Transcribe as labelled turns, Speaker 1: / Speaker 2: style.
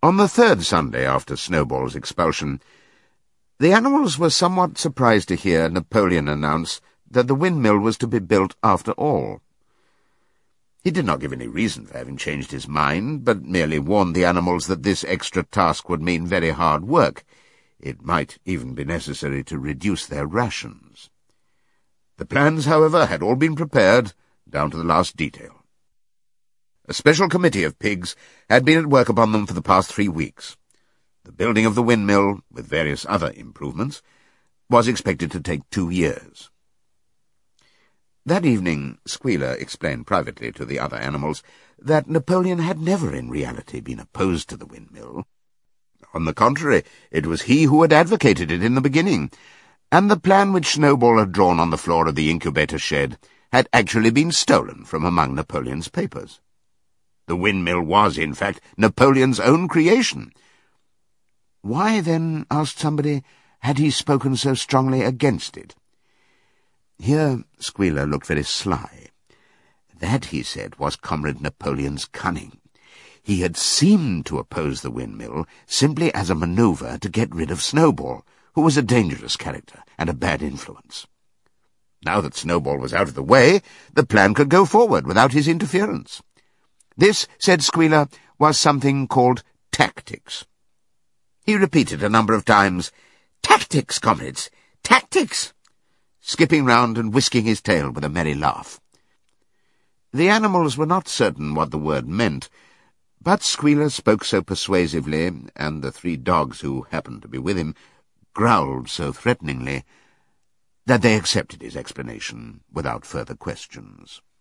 Speaker 1: On the third Sunday after Snowball's expulsion, the animals were somewhat surprised to hear Napoleon announce that the windmill was to be built after all. He did not give any reason for having changed his mind, but merely warned the animals that this extra task would mean very hard work. It might even be necessary to reduce their rations. The plans, however, had all been prepared, down to the last detail. A special committee of pigs had been at work upon them for the past 3 weeks. The building of the windmill, with various other improvements, was expected to take 2 years. That evening, Squealer explained privately to the other animals that Napoleon had never in reality been opposed to the windmill. On the contrary, it was he who had advocated it in the beginning, and the plan which Snowball had drawn on the floor of the incubator shed had actually been stolen from among Napoleon's papers. The windmill was, in fact, Napoleon's own creation. Why, then, asked somebody, had he spoken so strongly against it? Here Squealer looked very sly. That, he said, was Comrade Napoleon's cunning. He had seemed to oppose the windmill simply as a manoeuvre to get rid of Snowball, who was a dangerous character and a bad influence. Now that Snowball was out of the way, the plan could go forward without his interference. This, said Squealer, was something called tactics. He repeated a number of times, "Tactics, comrades, tactics!" skipping round and whisking his tail with a merry laugh. The animals were not certain what the word meant, but Squealer spoke so persuasively, and the 3 dogs who happened to be with him growled so threateningly, that they accepted his explanation without further questions.